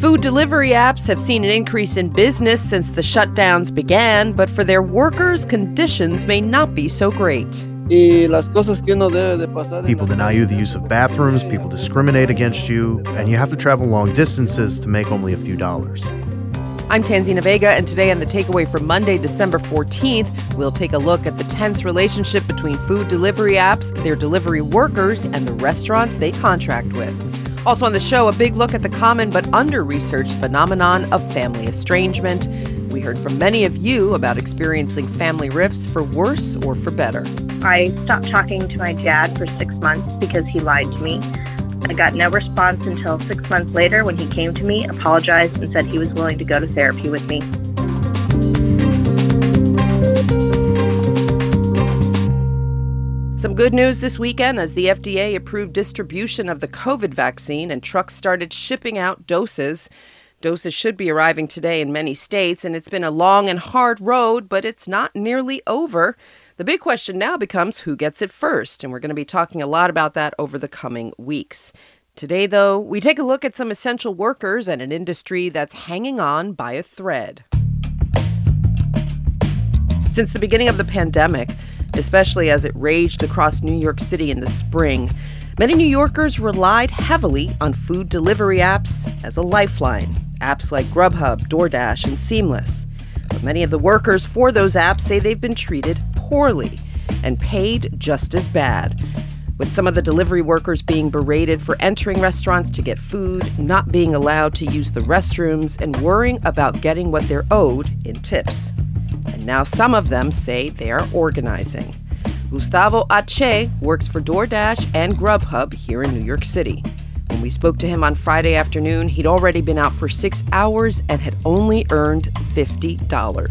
Food delivery apps have seen an increase in business since the shutdowns began, but for their workers, conditions may not be so great. People deny you the use of bathrooms, people discriminate against you, and you have to travel long distances to make only a few dollars. I'm Tanzina Vega, and today on The Takeaway for Monday, December 14th, we'll take a look at the tense relationship between food delivery apps, their delivery workers, and the restaurants they contract with. Also on the show, a big look at the common but under-researched phenomenon of family estrangement. We heard from many of you about experiencing family rifts for worse or for better. I stopped talking to my dad for 6 months because he lied to me. I got no response until 6 months later when he came to me, apologized, and said he was willing to go to therapy with me. Some good news this weekend as the FDA approved distribution of the COVID vaccine and trucks started shipping out doses. Doses should be arriving today in many states, and it's been a long and hard road, but it's not nearly over. The big question now becomes who gets it first, and we're going to be talking a lot about that over the coming weeks. Today, though, we take a look at some essential workers and an industry that's hanging on by a thread. Since the beginning of the pandemic, especially as it raged across New York City in the spring, many New Yorkers relied heavily on food delivery apps as a lifeline. Apps like Grubhub, DoorDash, and Seamless. But many of the workers for those apps say they've been treated poorly and paid just as bad. With some of the delivery workers being berated for entering restaurants to get food, not being allowed to use the restrooms, and worrying about getting what they're owed in tips. And now some of them say they are organizing. Gustavo Ache works for DoorDash and Grubhub here in New York City. When we spoke to him on Friday afternoon, he'd already been out for 6 hours and had only earned $50.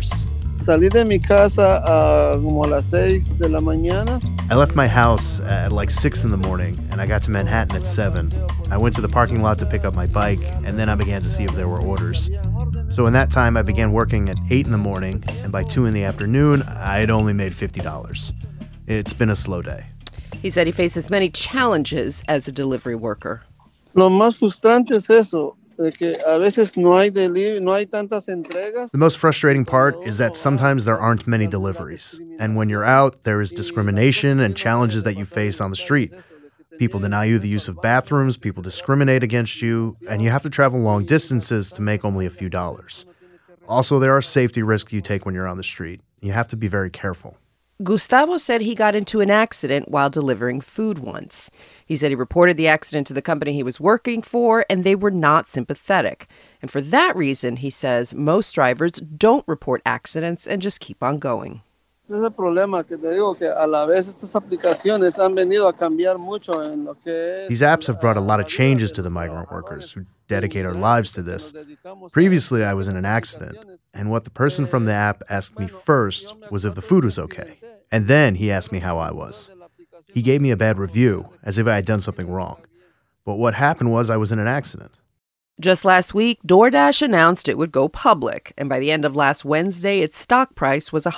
Salí de mi casa como a las 6 de la mañana. I left my house at like 6 in the morning, and I got to Manhattan at 7. I went to the parking lot to pick up my bike, and then I began to see if there were orders. So in that time, I began working at 8 in the morning, and by 2 in the afternoon, I had only made $50. It's been a slow day. He said he faces many challenges as a delivery worker. Lo más frustrante es eso, de que a veces no hay tantas entregas. The most frustrating part is that sometimes there aren't many deliveries. And when you're out, there is discrimination and challenges that you face on the street. People deny you the use of bathrooms, people discriminate against you, and you have to travel long distances to make only a few dollars. Also, there are safety risks you take when you're on the street. You have to be very careful. Gustavo said he got into an accident while delivering food once. He said he reported the accident to the company he was working for, and they were not sympathetic. And for that reason, he says, most drivers don't report accidents and just keep on going. Ese es el problema que te digo, que a la vez estas aplicaciones han venido a cambiar mucho en lo que es. These apps have brought a lot of changes to the migrant workers who dedicate our lives to this. Previously, I was in an accident, and what the person from the app asked me first was if the food was okay. And then he asked me how I was. He gave me a bad review, as if I had done something wrong. But what happened was I was in an accident. Just last week, DoorDash announced it would go public, and by the end of last Wednesday, its stock price was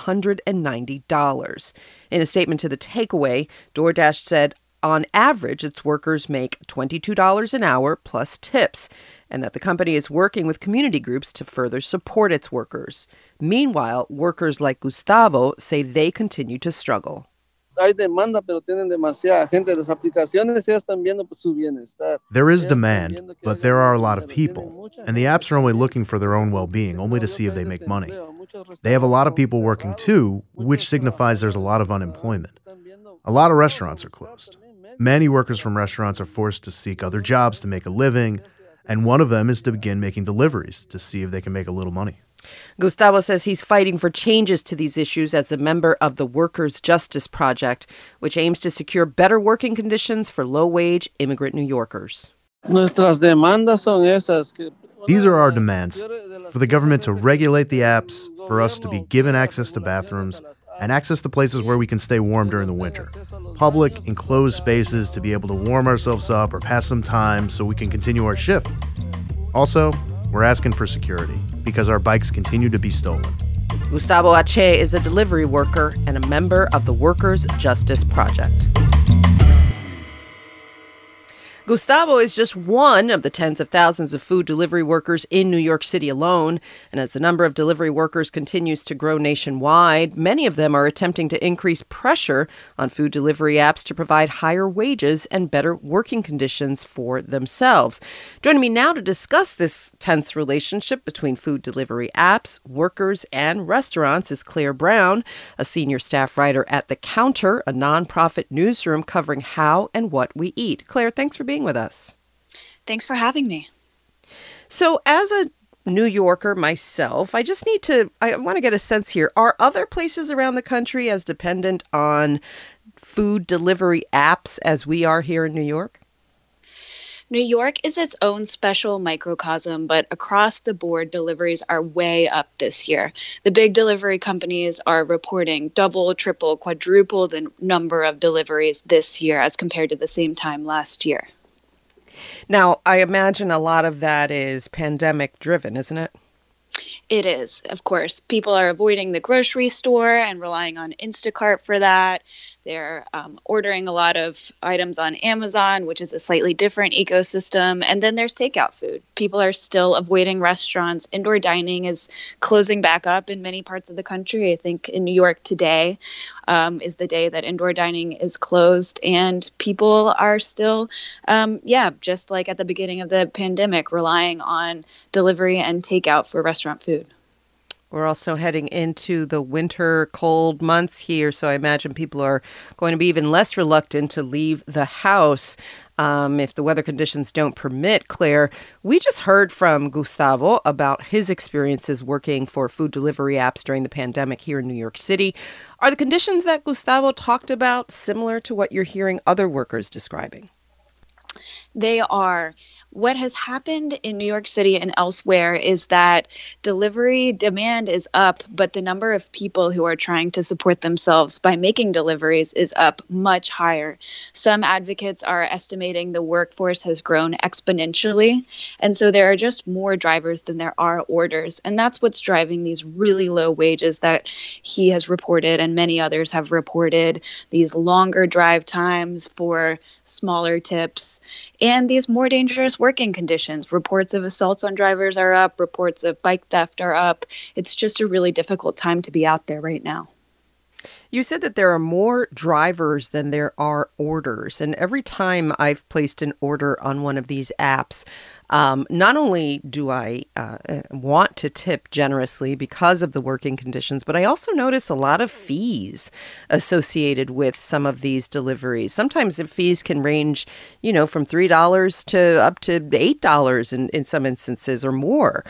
$190. In a statement to The Takeaway, DoorDash said, on average, its workers make $22 an hour plus tips, and that the company is working with community groups to further support its workers. Meanwhile, workers like Gustavo say they continue to struggle. Hay demanda, pero tienen demasiada gente. Las aplicaciones ya están viendo su bienestar. There is demand, but there are a lot of people, and the apps are only looking for their own well-being, only to see if they make money. They have a lot of people working too, which signifies there's a lot of unemployment. A lot of restaurants are closed. Many workers from restaurants are forced to seek other jobs to make a living, and one of them is to begin making deliveries to see if they can make a little money. Gustavo says he's fighting for changes to these issues as a member of the Workers' Justice Project, which aims to secure better working conditions for low-wage immigrant New Yorkers. Nuestras demandas son esas. These are our demands: for the government to regulate the apps, for us to be given access to bathrooms, and access to places where we can stay warm during the winter. Public, enclosed spaces to be able to warm ourselves up or pass some time so we can continue our shift. Also, we're asking for security because our bikes continue to be stolen. Gustavo Ache is a delivery worker and a member of the Workers' Justice Project. Gustavo is just one of the tens of thousands of food delivery workers in New York City alone. And as the number of delivery workers continues to grow nationwide, many of them are attempting to increase pressure on food delivery apps to provide higher wages and better working conditions for themselves. Joining me now to discuss this tense relationship between food delivery apps, workers, and restaurants is Claire Brown, a senior staff writer at The Counter, a nonprofit newsroom covering how and what we eat. Claire, thanks for being with us. Thanks for having me. So as a New Yorker myself, I want to get a sense here. Are other places around the country as dependent on food delivery apps as we are here in New York? New York is its own special microcosm, but across the board, deliveries are way up this year. The big delivery companies are reporting double, triple, quadruple the number of deliveries this year as compared to the same time last year. Now, I imagine a lot of that is pandemic driven, isn't it? It is, of course. People are avoiding the grocery store and relying on Instacart for that. They're ordering a lot of items on Amazon, which is a slightly different ecosystem. And then there's takeout food. People are still avoiding restaurants. Indoor dining is closing back up in many parts of the country. I think in New York today is the day that indoor dining is closed. And people are still, just like at the beginning of the pandemic, relying on delivery and takeout for restaurant food. We're also heading into the winter cold months here, so I imagine people are going to be even less reluctant to leave the house if the weather conditions don't permit. Claire, we just heard from Gustavo about his experiences working for food delivery apps during the pandemic here in New York City. Are the conditions that Gustavo talked about similar to what you're hearing other workers describing? They are. What has happened in New York City and elsewhere is that delivery demand is up, but the number of people who are trying to support themselves by making deliveries is up much higher. Some advocates are estimating the workforce has grown exponentially, and so there are just more drivers than there are orders. And that's what's driving these really low wages that he has reported and many others have reported, these longer drive times for smaller tips, and these more dangerous working conditions. Reports of assaults on drivers are up. Reports of bike theft are up. It's just a really difficult time to be out there right now. You said that there are more drivers than there are orders. And every time I've placed an order on one of these apps, not only do I want to tip generously because of the working conditions, but I also notice a lot of fees associated with some of these deliveries. Sometimes the fees can range, from $3 to up to $8 in some instances or more.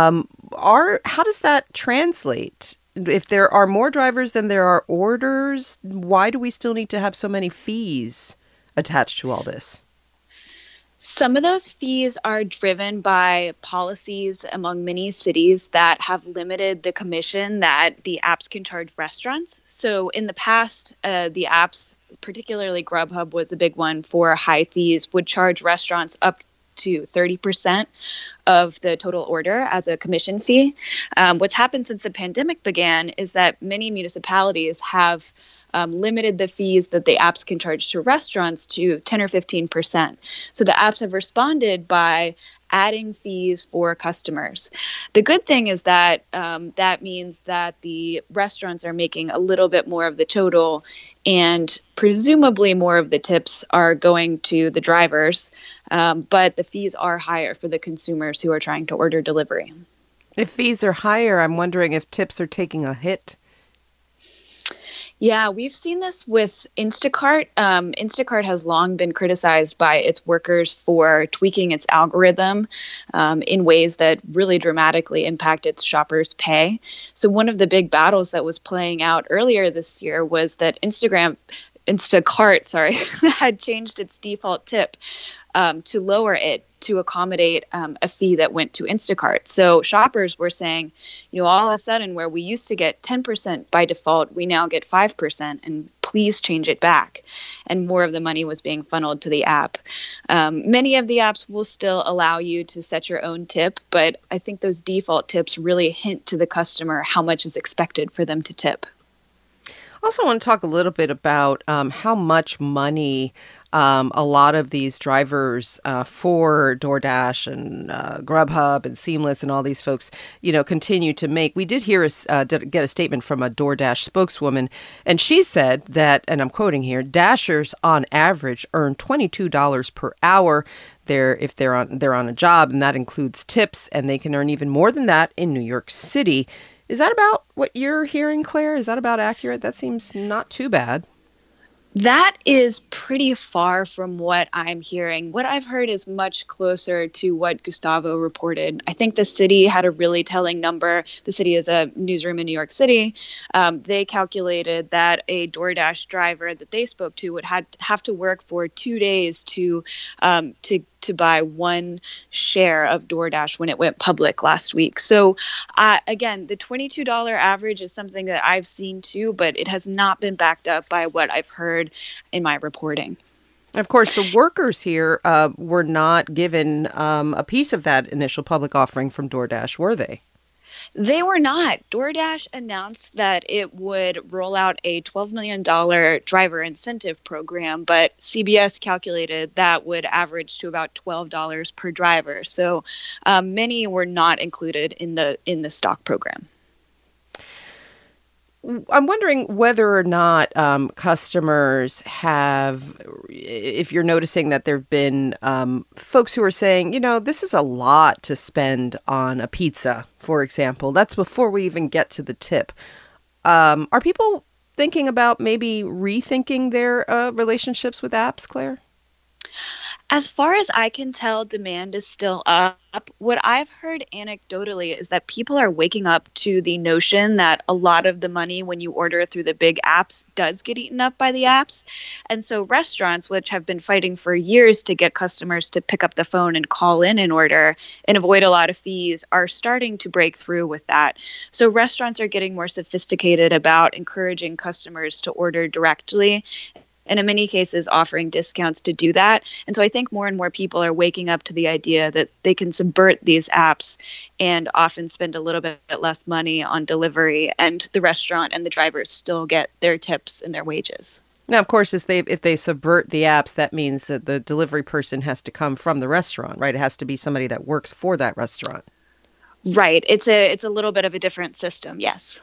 How does that translate? If there are more drivers than there are orders, why do we still need to have so many fees attached to all this? Some of those fees are driven by policies among many cities that have limited the commission that the apps can charge restaurants. So in the past, the apps, particularly Grubhub was a big one for high fees, would charge restaurants up to 30% of the total order as a commission fee. What's happened since the pandemic began is that many municipalities have limited the fees that the apps can charge to restaurants to 10 or 15%. So the apps have responded by adding fees for customers. The good thing is that that means that the restaurants are making a little bit more of the total, and presumably more of the tips are going to the drivers, but the fees are higher for the consumers who are trying to order delivery. If fees are higher, I'm wondering if tips are taking a hit. Yeah, we've seen this with Instacart. Instacart has long been criticized by its workers for tweaking its algorithm in ways that really dramatically impact its shoppers' pay. So one of the big battles that was playing out earlier this year was that Instacart had changed its default tip to lower it to accommodate a fee that went to Instacart. So shoppers were saying, all of a sudden where we used to get 10% by default, we now get 5%, and please change it back. And more of the money was being funneled to the app. Many of the apps will still allow you to set your own tip, but I think those default tips really hint to the customer how much is expected for them to tip. Also want to talk a little bit about how much money a lot of these drivers for DoorDash and Grubhub and Seamless and all these folks, continue to make. We did hear get a statement from a DoorDash spokeswoman, and she said that, and I'm quoting here, Dashers on average earn $22 per hour. If they're on a job, and that includes tips, and they can earn even more than that in New York City. Is that about what you're hearing, Claire? Is that about accurate? That seems not too bad. That is pretty far from what I'm hearing. What I've heard is much closer to what Gustavo reported. I think the city had a really telling number. The city is a newsroom in New York City. They calculated that a DoorDash driver that they spoke to would have to work for 2 days to buy one share of DoorDash when it went public last week. So again, the $22 average is something that I've seen too, but it has not been backed up by what I've heard in my reporting. Of course, the workers here were not given a piece of that initial public offering from DoorDash, were they? They were not. DoorDash announced that it would roll out a $12 million driver incentive program, but CBS calculated that would average to about $12 per driver. So many were not included in the stock program. I'm wondering whether or not customers have, if you're noticing that there have been folks who are saying, this is a lot to spend on a pizza, for example. That's before we even get to the tip. Are people thinking about maybe rethinking their relationships with apps, Claire? As far as I can tell, demand is still up. What I've heard anecdotally is that people are waking up to the notion that a lot of the money when you order through the big apps does get eaten up by the apps. And so restaurants, which have been fighting for years to get customers to pick up the phone and call in an order and avoid a lot of fees, are starting to break through with that. So restaurants are getting more sophisticated about encouraging customers to order directly, and in many cases offering discounts to do that. And so I think more and more people are waking up to the idea that they can subvert these apps and often spend a little bit less money on delivery, and the restaurant and the drivers still get their tips and their wages. Now, of course, if they subvert the apps, that means that the delivery person has to come from the restaurant, right? It has to be somebody that works for that restaurant. Right. It's a little bit of a different system, yes.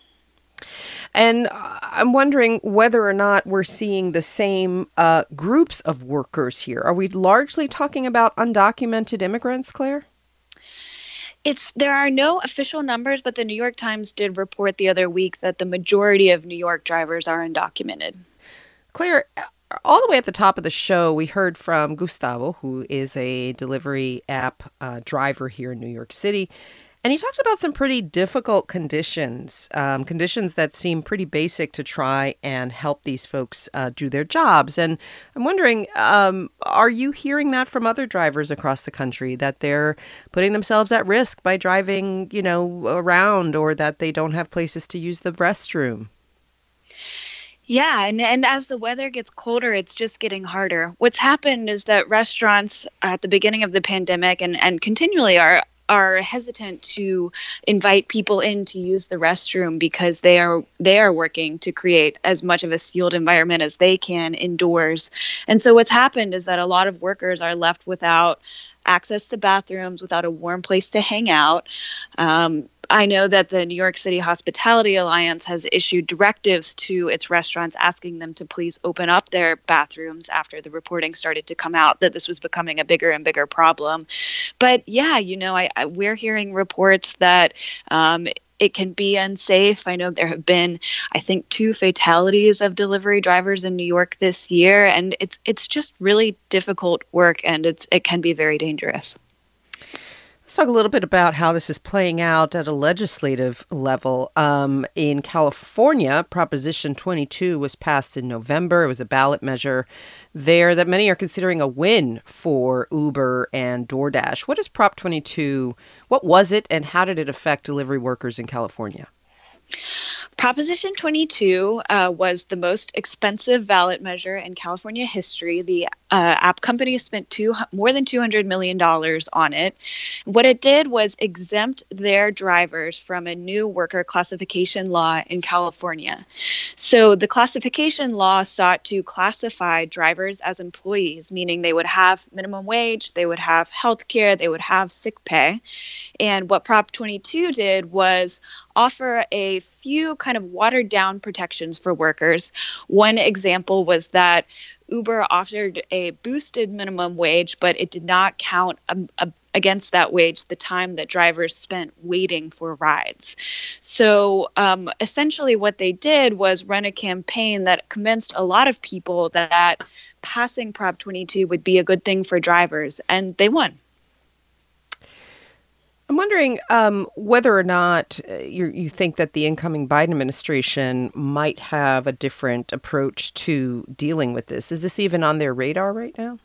And I'm wondering whether or not we're seeing the same groups of workers here. Are we largely talking about undocumented immigrants, Claire? There are no official numbers, but the New York Times did report the other week that the majority of New York drivers are undocumented. Claire, all the way at the top of the show, we heard from Gustavo, who is a delivery app driver here in New York City. And he talks about some pretty difficult conditions, conditions that seem pretty basic to try and help these folks do their jobs. And I'm wondering, are you hearing that from other drivers across the country, that they're putting themselves at risk by driving, around, or that they don't have places to use the restroom? Yeah, and as the weather gets colder, it's just getting harder. What's happened is that restaurants at the beginning of the pandemic and continually are hesitant to invite people in to use the restroom because they are working to create as much of a sealed environment as they can indoors. And so what's happened is that a lot of workers are left without access to bathrooms, without a warm place to hang out. I know that the New York City Hospitality Alliance has issued directives to its restaurants asking them to please open up their bathrooms after the reporting started to come out that this was becoming a bigger and bigger problem. But yeah, we're hearing reports that it can be unsafe. I know there have been, I think, 2 fatalities of delivery drivers in New York this year, and it's just really difficult work, and it can be very dangerous. Let's talk a little bit about how this is playing out at a legislative level. In California, Proposition 22 was passed in November. It was a ballot measure there that many are considering a win for Uber and DoorDash. What is Prop 22? What was it, and how did it affect delivery workers in California? Proposition 22 was the most expensive ballot measure in California history. The app company spent more than $200 million on it. What it did was exempt their drivers from a new worker classification law in California. So the classification law sought to classify drivers as employees, meaning they would have minimum wage, they would have health care, they would have sick pay. And what Prop 22 did was offer a few kind of watered down protections for workers. One example was that Uber offered a boosted minimum wage, but it did not count against that wage the time that drivers spent waiting for rides. So essentially what they did was run a campaign that convinced a lot of people that passing Prop 22 would be a good thing for drivers, and they won. I'm wondering whether or not you think that the incoming Biden administration might have a different approach to dealing with this. Is this even on their radar right now?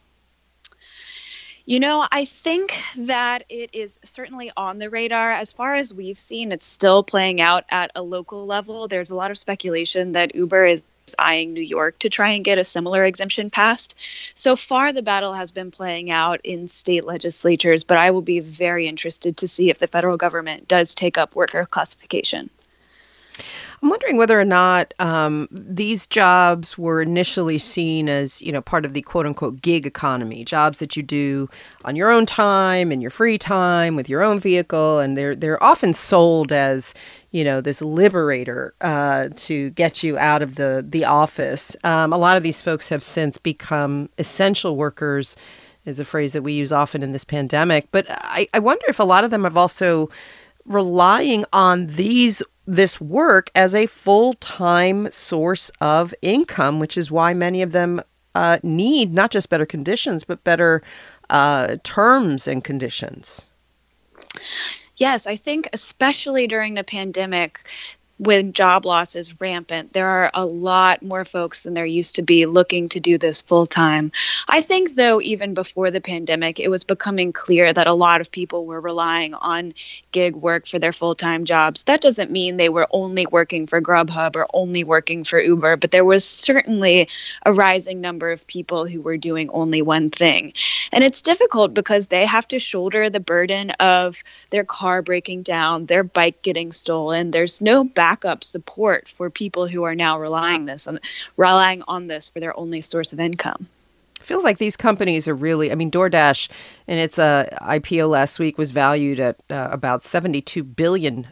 You know, I think that it is certainly on the radar. As far as we've seen, it's still playing out at a local level. There's a lot of speculation that Uber is eyeing New York to try and get a similar exemption passed. So far, the battle has been playing out in state legislatures, but I will be very interested to see if the federal government does take up worker classification. I'm wondering whether or not these jobs were initially seen as, part of the quote unquote gig economy, jobs that you do on your own time, in your free time, with your own vehicle. And they're often sold as, this liberator to get you out of the office. A lot of these folks have since become essential workers, is a phrase that we use often in this pandemic. But I wonder if a lot of them have also relying on this work as a full-time source of income, which is why many of them need not just better conditions, but better terms and conditions. Yes, I think especially during the pandemic, when job loss is rampant, there are a lot more folks than there used to be looking to do this full time. I think, though, even before the pandemic, it was becoming clear that a lot of people were relying on gig work for their full time jobs. That doesn't mean they were only working for Grubhub or only working for Uber, but there was certainly a rising number of people who were doing only one thing. And it's difficult because they have to shoulder the burden of their car breaking down, their bike getting stolen. There's no backup support for people who are now relying on this for their only source of income. Feels like these companies are really, DoorDash in its IPO last week was valued at about $72 billion.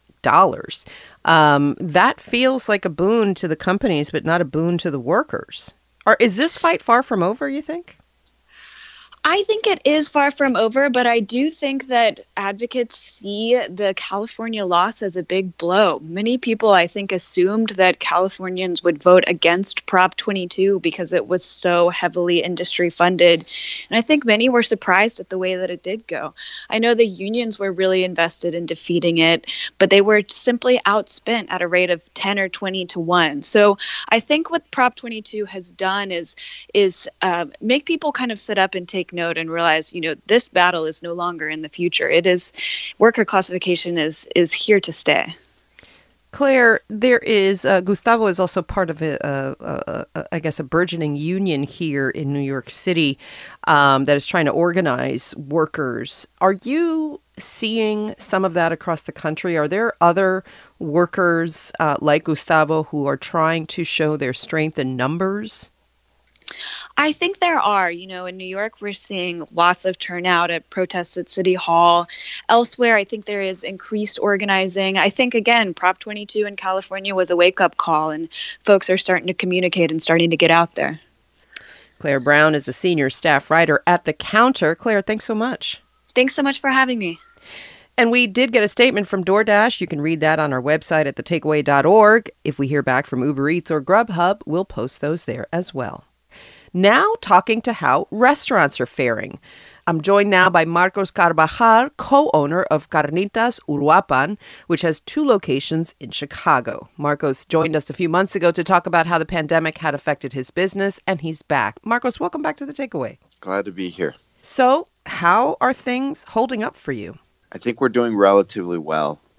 That feels like a boon to the companies, but not a boon to the workers. Is this fight far from over, you think? I think it is far from over, but I do think that advocates see the California loss as a big blow. Many people, I think, assumed that Californians would vote against Prop 22 because it was so heavily industry funded. And I think many were surprised at the way that it did go. I know the unions were really invested in defeating it, but they were simply outspent at a rate of 10 or 20 to 1. So I think what Prop 22 has done is make people kind of sit up and take note and realize, this battle is no longer in the future. It is, worker classification is here to stay. Claire, there is, Gustavo is also part of a burgeoning union here in New York City that is trying to organize workers. Are you seeing some of that across the country? Are there other workers like Gustavo who are trying to show their strength in numbers? I think there are. In New York, we're seeing lots of turnout at protests at City Hall. Elsewhere, I think there is increased organizing. I think, again, Prop 22 in California was a wake-up call, and folks are starting to communicate and starting to get out there. Claire Brown is a senior staff writer at The Counter. Claire, thanks so much. Thanks so much for having me. And we did get a statement from DoorDash. You can read that on our website at thetakeaway.org. If we hear back from Uber Eats or Grubhub, we'll post those there as well. Now talking to how restaurants are faring. I'm joined now by Marcos Carvajal, co-owner of Carnitas Uruapan, which has 2 locations in Chicago. Marcos joined us a few months ago to talk about how the pandemic had affected his business, and he's back. Marcos, welcome back to The Takeaway. Glad to be here. So how are things holding up for you? I think we're doing relatively well.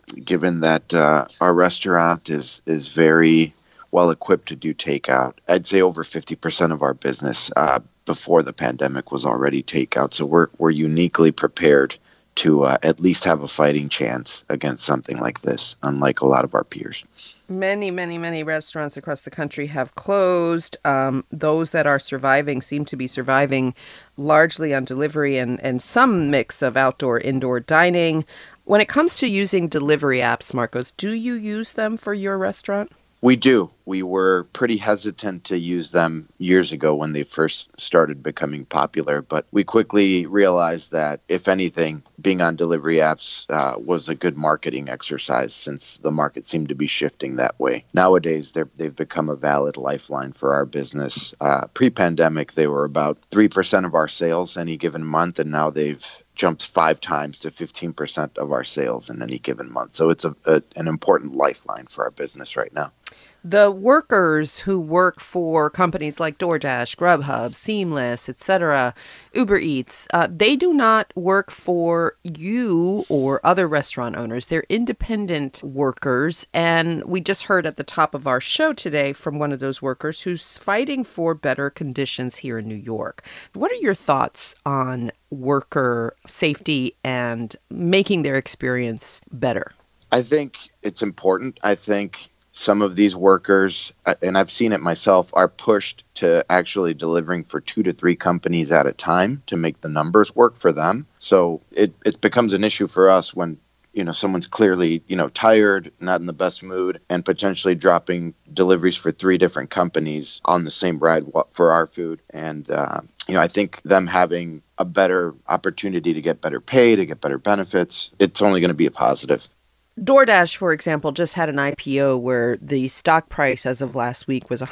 given that our restaurant is very well equipped to do takeout. I'd say over 50% of our business before the pandemic was already takeout. So we're uniquely prepared to at least have a fighting chance against something like this, unlike a lot of our peers. Many, many, many restaurants across the country have closed. Those that are surviving seem to be surviving largely on delivery and some mix of outdoor, indoor dining. When it comes to using delivery apps, Marcos, do you use them for your restaurant? We do. We were pretty hesitant to use them years ago when they first started becoming popular, but we quickly realized that, if anything, being on delivery apps was a good marketing exercise since the market seemed to be shifting that way. Nowadays, they've become a valid lifeline for our business. Pre-pandemic, they were about 3% of our sales any given month, and now they've jumped 5 times to 15% of our sales in any given month. So it's an important lifeline for our business right now. The workers who work for companies like DoorDash, Grubhub, Seamless, etc., Uber Eats, they do not work for you or other restaurant owners. They're independent workers. And we just heard at the top of our show today from one of those workers who's fighting for better conditions here in New York. What are your thoughts on worker safety and making their experience better? I think it's important. I think some of these workers, and I've seen it myself, are pushed to actually delivering for 2 to 3 companies at a time to make the numbers work for them. So it becomes an issue for us when, someone's clearly, tired, not in the best mood, and potentially dropping deliveries for 3 different companies on the same ride for our food. And, I think them having a better opportunity to get better pay, to get better benefits, it's only going to be a positive. DoorDash, for example, just had an IPO where the stock price as of last week was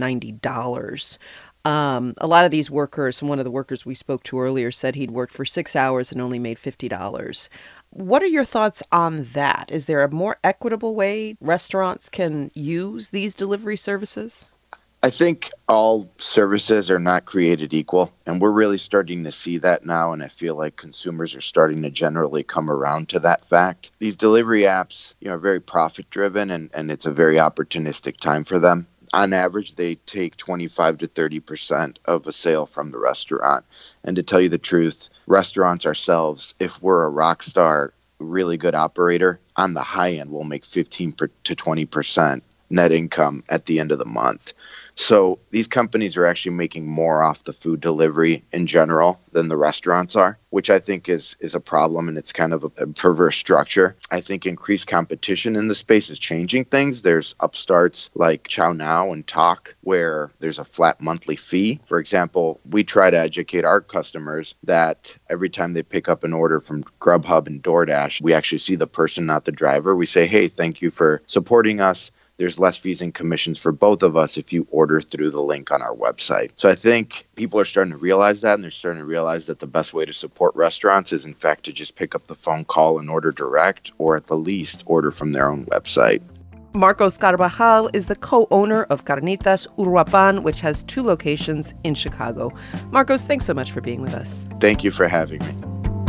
$190. A lot of these workers, and one of the workers we spoke to earlier said he'd worked for 6 hours and only made $50. What are your thoughts on that? Is there a more equitable way restaurants can use these delivery services? I think all services are not created equal, and we're really starting to see that now, and I feel like consumers are starting to generally come around to that fact. These delivery apps, are very profit-driven, and it's a very opportunistic time for them. On average, they take 25 to 30% of a sale from the restaurant. And to tell you the truth, restaurants ourselves, if we're a rock star, really good operator, on the high end, we'll make 15 to 20% net income at the end of the month. So these companies are actually making more off the food delivery in general than the restaurants are, which I think is a problem, and it's kind of a perverse structure. I think increased competition in the space is changing things. There's upstarts like Chow Now and Talk, where there's a flat monthly fee. For example, we try to educate our customers that every time they pick up an order from Grubhub and DoorDash, we actually see the person, not the driver. We say, hey, thank you for supporting us. There's less fees and commissions for both of us if you order through the link on our website. So I think people are starting to realize that, and they're starting to realize that the best way to support restaurants is, in fact, to just pick up the phone call and order direct, or at the least order from their own website. Marcos Carvajal is the co-owner of Carnitas Uruapan, which has 2 locations in Chicago. Marcos, thanks so much for being with us. Thank you for having me.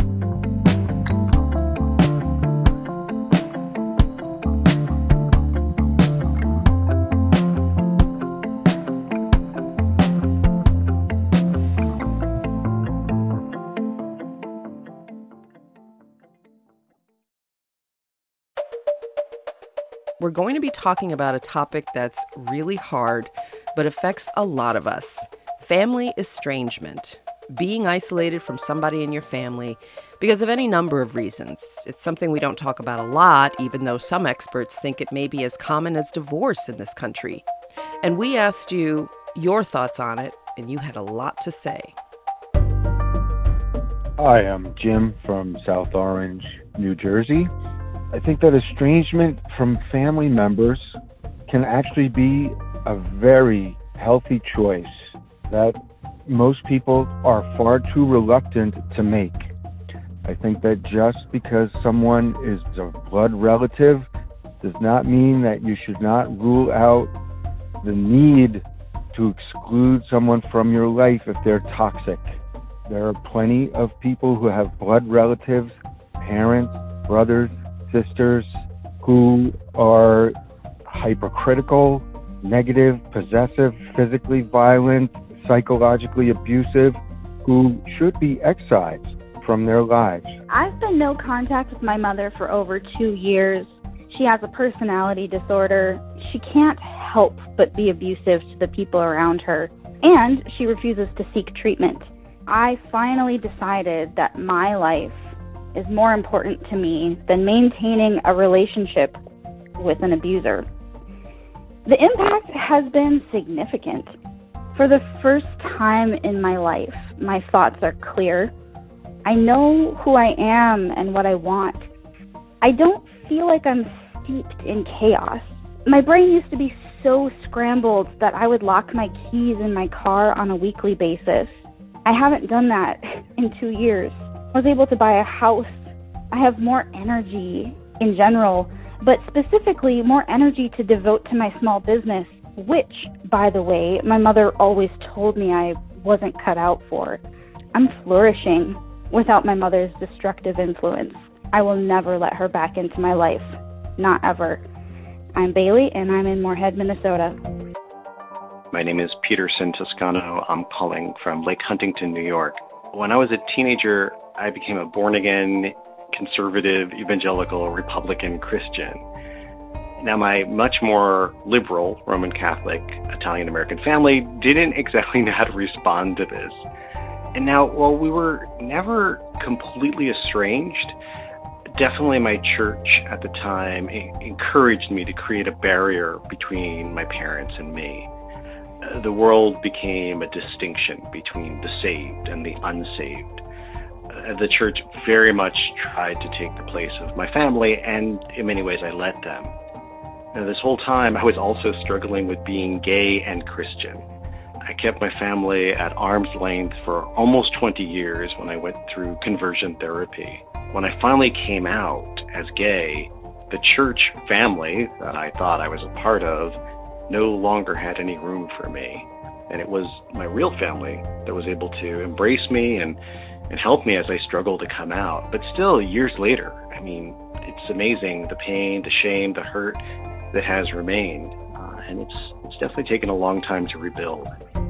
We're going to be talking about a topic that's really hard, but affects a lot of us. Family estrangement. Being isolated from somebody in your family because of any number of reasons. It's something we don't talk about a lot, even though some experts think it may be as common as divorce in this country. And we asked you your thoughts on it, and you had a lot to say. Hi, I'm Jim from South Orange, New Jersey. I think that estrangement from family members can actually be a very healthy choice that most people are far too reluctant to make. I think that just because someone is a blood relative does not mean that you should not rule out the need to exclude someone from your life if they're toxic. There are plenty of people who have blood relatives, parents, brothers, sisters, who are hypercritical, negative, possessive, physically violent, psychologically abusive, who should be excised from their lives. I've been no contact with my mother for over 2 years. She has a personality disorder. She can't help but be abusive to the people around her, and she refuses to seek treatment. I finally decided that my life is more important to me than maintaining a relationship with an abuser. The impact has been significant. For the first time in my life, my thoughts are clear. I know who I am and what I want. I don't feel like I'm steeped in chaos. My brain used to be so scrambled that I would lock my keys in my car on a weekly basis. I haven't done that in 2 years. I was able to buy a house. I have more energy in general, but specifically more energy to devote to my small business, which, by the way, my mother always told me I wasn't cut out for. I'm flourishing without my mother's destructive influence. I will never let her back into my life. Not ever. I'm Bailey, and I'm in Moorhead, Minnesota. My name is Peterson Toscano. I'm calling from Lake Huntington, New York. When I was a teenager, I became a born-again, conservative, evangelical, Republican Christian. Now, my much more liberal Roman Catholic Italian-American family didn't exactly know how to respond to this. And now, while we were never completely estranged, definitely my church at the time encouraged me to create a barrier between my parents and me. The world became a distinction between the saved and the unsaved. The church very much tried to take the place of my family, and in many ways I let them. Now, this whole time I was also struggling with being gay and Christian. I kept my family at arm's length for almost 20 years when I went through conversion therapy. When I finally came out as gay, the church family that I thought I was a part of no longer had any room for me. And it was my real family that was able to embrace me and help me as I struggled to come out. But still, years later, I mean, it's amazing the pain, the shame, the hurt that has remained. And it's definitely taken a long time to rebuild.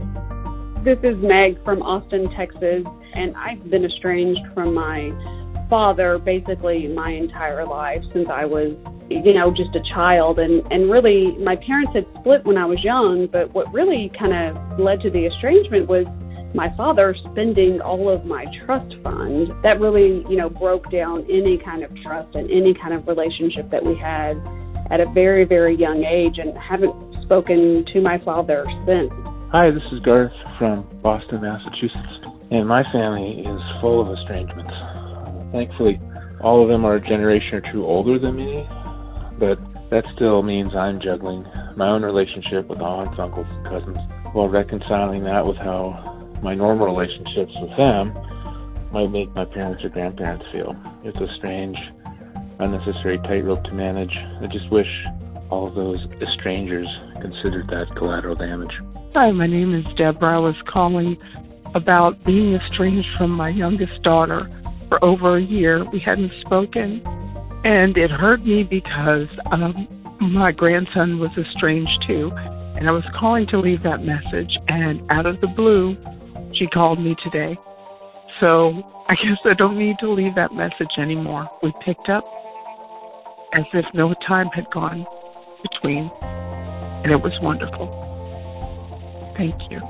This is Meg from Austin, Texas, and I've been estranged from my father basically my entire life since I was, just a child. And really, my parents had split when I was young, but what really kind of led to the estrangement was my father spending all of my trust fund. That really, broke down any kind of trust and any kind of relationship that we had at a very, very young age, and haven't spoken to my father since. Hi, this is Garth from Boston, Massachusetts, and my family is full of estrangements. Thankfully, all of them are a generation or two older than me, but that still means I'm juggling my own relationship with aunts, uncles, and cousins, while reconciling that with how my normal relationships with them might make my parents or grandparents feel. It's a strange, unnecessary tightrope to manage. I just wish all of those estrangers considered that collateral damage. Hi, my name is Deborah. I was calling about being estranged from my youngest daughter for over a year. We hadn't spoken, and it hurt me because my grandson was estranged too, and I was calling to leave that message, and out of the blue, she called me today. So I guess I don't need to leave that message anymore. We picked up as if no time had gone between, and it was wonderful. Thank you.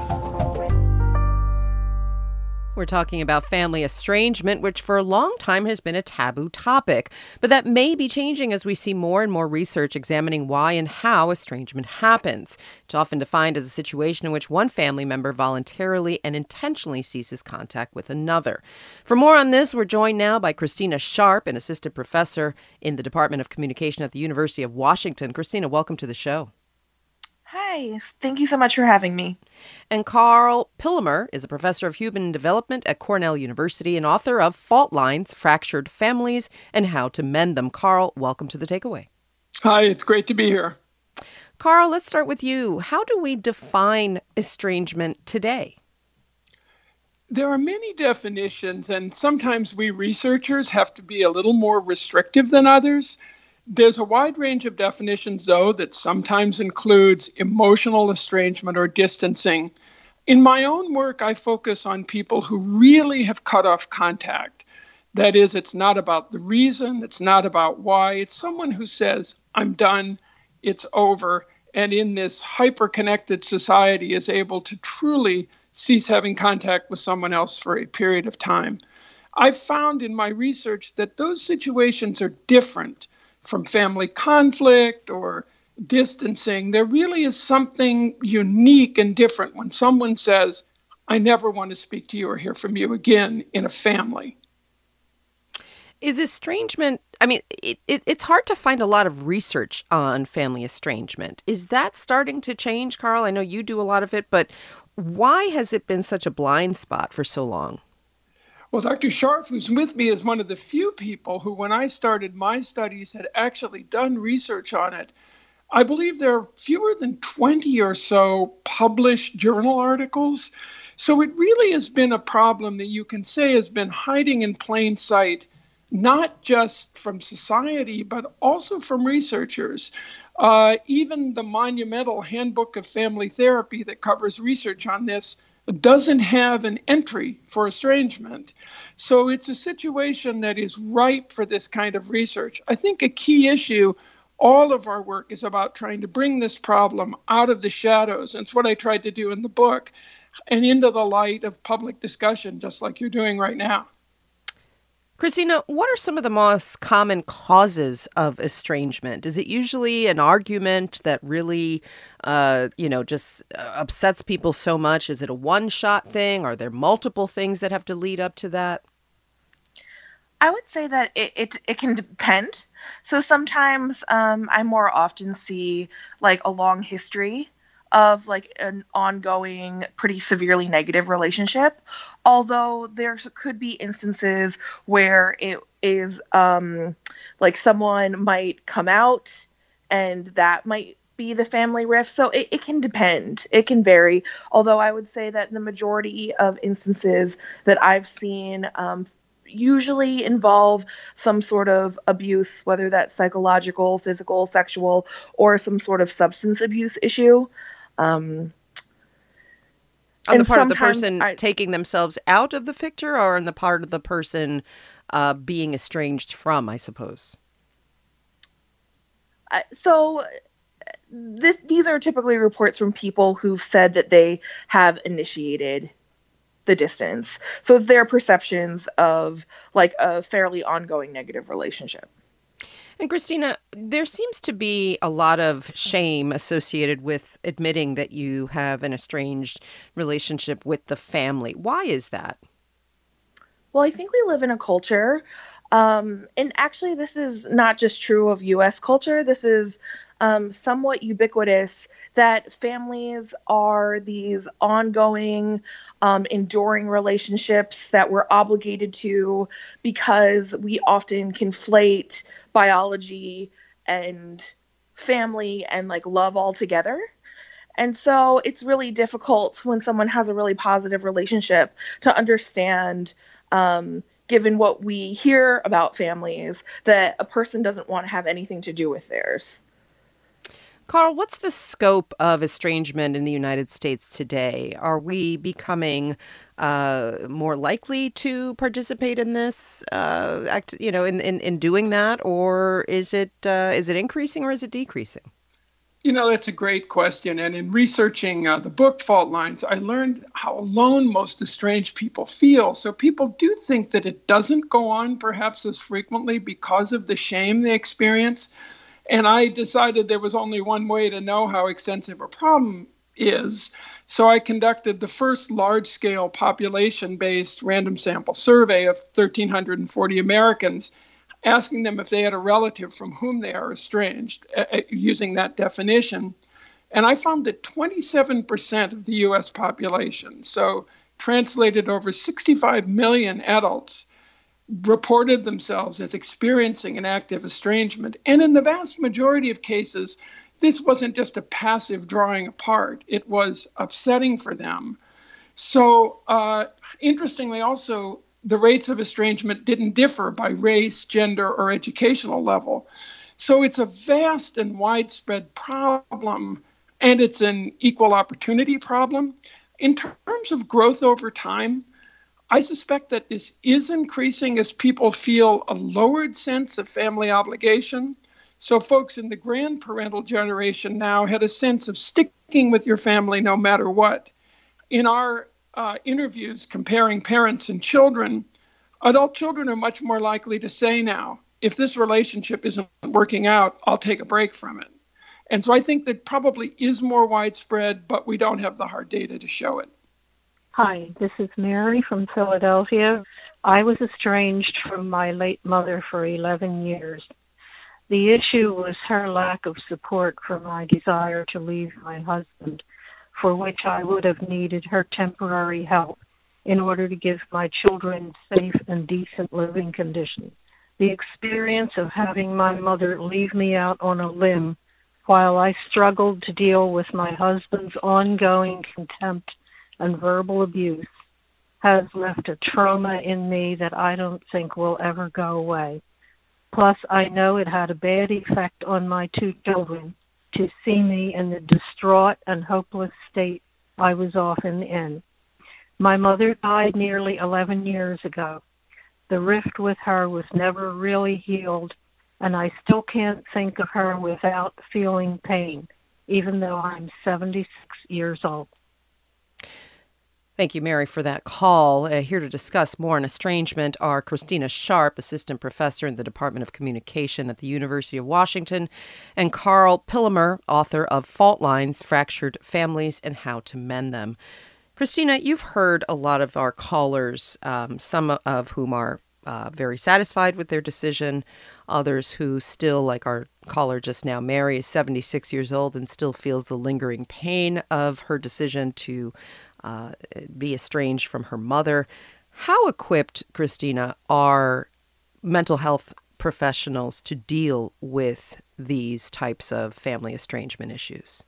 We're talking about family estrangement, which for a long time has been a taboo topic. But that may be changing as we see more and more research examining why and how estrangement happens. It's often defined as a situation in which one family member voluntarily and intentionally ceases contact with another. For more on this, we're joined now by Christina Sharp, an assistant professor in the Department of Communication at the University of Washington. Christina, welcome to the show. Hi, thank you so much for having me. And Carl Pillemer is a professor of human development at Cornell University and author of Fault Lines, Fractured Families, and How to Mend Them. Carl, welcome to The Takeaway. Hi, it's great to be here. Carl, let's start with you. How do we define estrangement today? There are many definitions, and sometimes we researchers have to be a little more restrictive than others. There's a wide range of definitions, though, that sometimes includes emotional estrangement or distancing. In my own work, I focus on people who really have cut off contact. That is, it's not about the reason, it's not about why. It's someone who says, I'm done, it's over, and in this hyper-connected society is able to truly cease having contact with someone else for a period of time. I've found in my research that those situations are different from family conflict or distancing. There really is something unique and different when someone says, I never want to speak to you or hear from you again in a family. Is estrangement, I mean, it's hard to find a lot of research on family estrangement. Is that starting to change, Carl? I know you do a lot of it, but why has it been such a blind spot for so long? Well, Dr. Scharf, who's with me, is one of the few people who, when I started my studies, had actually done research on it. I believe there are fewer than 20 or so published journal articles. So it really has been a problem that you can say has been hiding in plain sight, not just from society, but also from researchers. Even the monumental Handbook of Family Therapy that covers research on this doesn't have an entry for estrangement. So it's a situation that is ripe for this kind of research. I think a key issue, all of our work is about trying to bring this problem out of the shadows. And it's what I tried to do in the book, and into the light of public discussion, just like you're doing right now. Christina, what are some of the most common causes of estrangement? Is it usually an argument that really, just upsets people so much? Is it a one-shot thing? Are there multiple things that have to lead up to that? I would say that it can depend. So sometimes I more often see like a long history of like an ongoing, pretty severely negative relationship. Although there could be instances where it is like someone might come out and that might be the family rift. So it can depend. It can vary. Although I would say that the majority of instances that I've seen usually involve some sort of abuse, whether that's psychological, physical, sexual, or some sort of substance abuse issue. On the part of the person taking themselves out of the picture, or on the part of the person being estranged from, I suppose? So these are typically reports from people who've said that they have initiated the distance. So it's their perceptions of like a fairly ongoing negative relationship. And Christina, there seems to be a lot of shame associated with admitting that you have an estranged relationship with the family. Why is that? Well, I think we live in a culture, and actually this is not just true of U.S. culture. This is somewhat ubiquitous, that families are these ongoing, enduring relationships that we're obligated to because we often conflate biology and family and like love all together. And so it's really difficult when someone has a really positive relationship to understand, given what we hear about families, that a person doesn't want to have anything to do with theirs. Carl, what's the scope of estrangement in the United States today? Are we becoming more likely to participate in this, in doing that, or is it increasing or is it decreasing? You know, that's a great question. And in researching the book Fault Lines, I learned how alone most estranged people feel. So people do think that it doesn't go on perhaps as frequently because of the shame they experience. And I decided there was only one way to know how extensive a problem is. So I conducted the first large-scale population-based random sample survey of 1,340 Americans, asking them if they had a relative from whom they are estranged, using that definition. And I found that 27% of the U.S. population, so translated over 65 million adults, reported themselves as experiencing an active estrangement. And in the vast majority of cases, this wasn't just a passive drawing apart. It was upsetting for them. So interestingly also, the rates of estrangement didn't differ by race, gender, or educational level. So it's a vast and widespread problem, and it's an equal opportunity problem. In terms of growth over time, I suspect that this is increasing as people feel a lowered sense of family obligation. So folks in the grandparental generation now had a sense of sticking with your family no matter what. In our interviews comparing parents and children, adult children are much more likely to say now, if this relationship isn't working out, I'll take a break from it. And so I think that probably is more widespread, but we don't have the hard data to show it. Hi, this is Mary from Philadelphia. I was estranged from my late mother for 11 years. The issue was her lack of support for my desire to leave my husband, for which I would have needed her temporary help in order to give my children safe and decent living conditions. The experience of having my mother leave me out on a limb while I struggled to deal with my husband's ongoing contempt and verbal abuse has left a trauma in me that I don't think will ever go away. Plus, I know it had a bad effect on my two children to see me in the distraught and hopeless state I was often in. My mother died nearly 11 years ago. The rift with her was never really healed, and I still can't think of her without feeling pain, even though I'm 76 years old. Thank you, Mary, for that call. Here to discuss more on estrangement are Christina Sharp, Assistant Professor in the Department of Communication at the University of Washington, and Carl Pillemer, author of Fault Lines, Fractured Families and How to Mend Them. Christina, you've heard a lot of our callers, some of whom are very satisfied with their decision, others who still, like our caller just now, Mary, is 76 years old and still feels the lingering pain of her decision to be estranged from her mother. How equipped, Christina, are mental health professionals to deal with these types of family estrangement issues?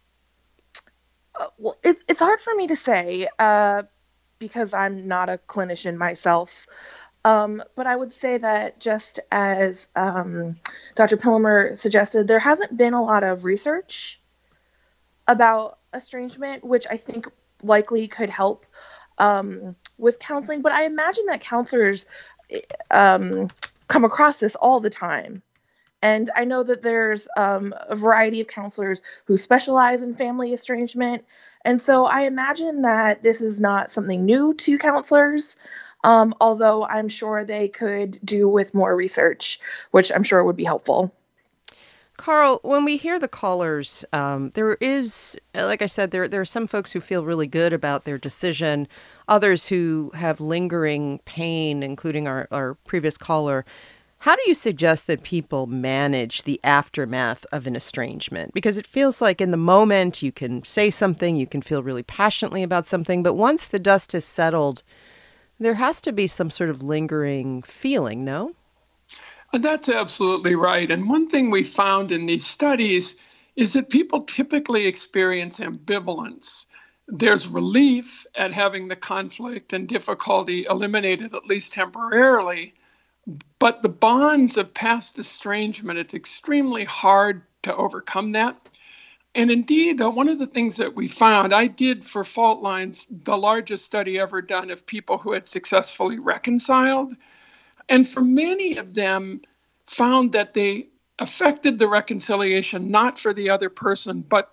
Well, it's hard for me to say because I'm not a clinician myself. But I would say that just as Dr. Pillemer suggested, there hasn't been a lot of research about estrangement, which I think likely could help with counseling. But I imagine that counselors come across this all the time. And I know that there's a variety of counselors who specialize in family estrangement. And so I imagine that this is not something new to counselors, although I'm sure they could do with more research, which I'm sure would be helpful. Carl, when we hear the callers, there is, like I said, there are some folks who feel really good about their decision, others who have lingering pain, including our previous caller. How do you suggest that people manage the aftermath of an estrangement? Because it feels like in the moment you can say something, you can feel really passionately about something, but once the dust has settled, there has to be some sort of lingering feeling, no? That's absolutely right. And one thing we found in these studies is that people typically experience ambivalence. There's relief at having the conflict and difficulty eliminated, at least temporarily. But the bonds of past estrangement, it's extremely hard to overcome that. And indeed, one of the things that we found, I did for Fault Lines, the largest study ever done of people who had successfully reconciled. And for many of them, found that they affected the reconciliation not for the other person, but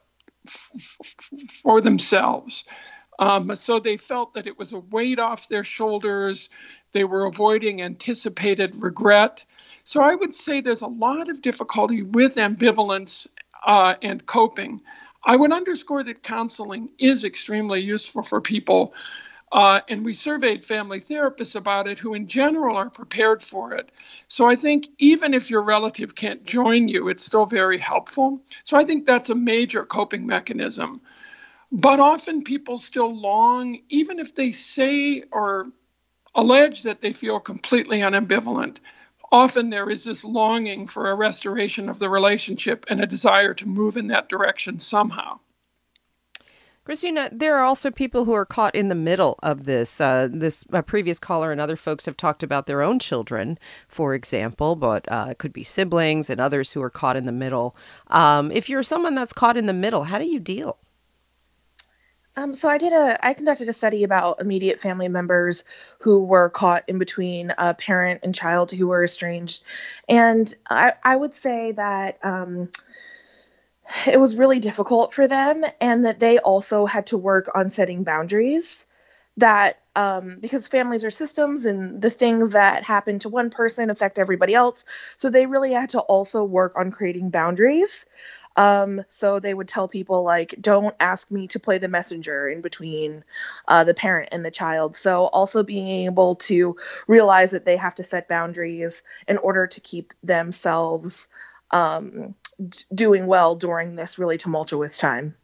for themselves. So they felt that it was a weight off their shoulders. They were avoiding anticipated regret. So I would say there's a lot of difficulty with ambivalence and coping. I would underscore that counseling is extremely useful for people. And we surveyed family therapists about it who in general are prepared for it. So I think even if your relative can't join you, it's still very helpful. So I think that's a major coping mechanism. But often people still long, even if they say or allege that they feel completely unambivalent. Often there is this longing for a restoration of the relationship and a desire to move in that direction somehow. Christina, there are also people who are caught in the middle of this. This previous caller and other folks have talked about their own children, for example, but it could be siblings and others who are caught in the middle. If you're someone that's caught in the middle, how do you deal? So I conducted a study about immediate family members who were caught in between a parent and child who were estranged. And I would say that it was really difficult for them, and that they also had to work on setting boundaries, that because families are systems and the things that happen to one person affect everybody else. So they really had to also work on creating boundaries. So they would tell people, like, don't ask me to play the messenger in between the parent and the child. So also being able to realize that they have to set boundaries in order to keep themselves doing well during this really tumultuous time.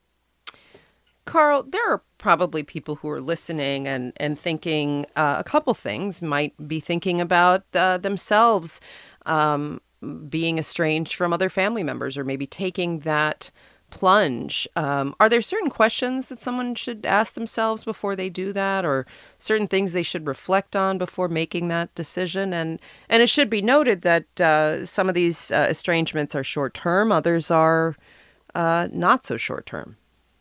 Carl, there are probably people who are listening and thinking a couple things, might be thinking about themselves being estranged from other family members, or maybe taking that plunge. Are there certain questions that someone should ask themselves before they do that, or certain things they should reflect on before making that decision? And it should be noted that some of these estrangements are short-term, others are not so short-term.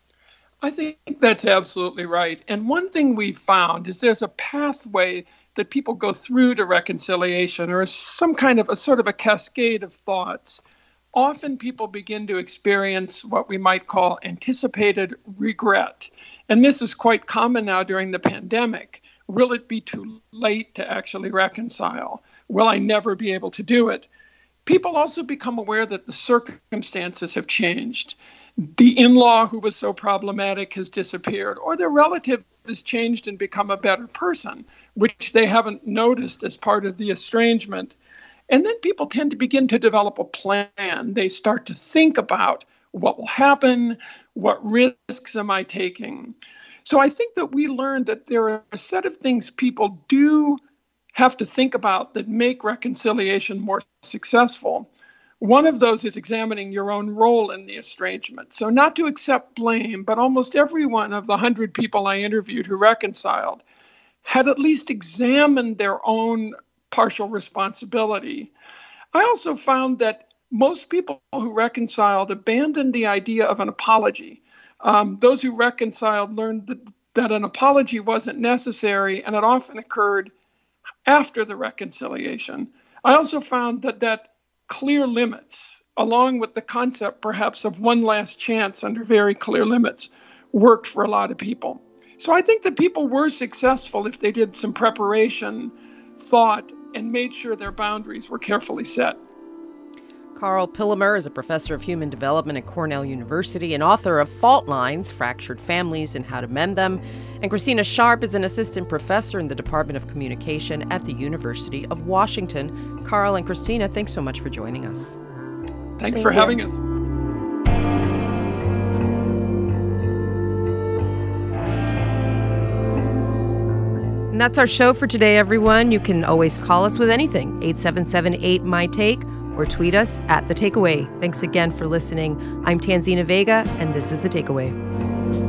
I think that's absolutely right. And one thing we found is there's a pathway that people go through to reconciliation, or some kind of a sort of a cascade of thoughts. Often people begin to experience what we might call anticipated regret. And this is quite common now during the pandemic. Will it be too late to actually reconcile? Will I never be able to do it? People also become aware that the circumstances have changed. The in-law who was so problematic has disappeared, or their relative has changed and become a better person, which they haven't noticed as part of the estrangement. And then people tend to begin to develop a plan. They start to think about what will happen, what risks am I taking. So I think that we learned that there are a set of things people do have to think about that make reconciliation more successful. One of those is examining your own role in the estrangement. So not to accept blame, but almost every one of the 100 people I interviewed who reconciled had at least examined their own partial responsibility. I also found that most people who reconciled abandoned the idea of an apology. Those who reconciled learned that an apology wasn't necessary, and it often occurred after the reconciliation. I also found that clear limits, along with the concept perhaps of one last chance under very clear limits, worked for a lot of people. So I think that people were successful if they did some preparation, thought, and made sure their boundaries were carefully set. Carl Pillemer is a professor of human development at Cornell University and author of Fault Lines, Fractured Families and How to Mend Them. And Christina Sharp is an assistant professor in the Department of Communication at the University of Washington. Carl and Christina, thanks so much for joining us. Thanks for having us. And that's our show for today, everyone. You can always call us with anything, 877-8-MY-TAKE, or tweet us at The Takeaway. Thanks again for listening. I'm Tanzina Vega, and this is The Takeaway.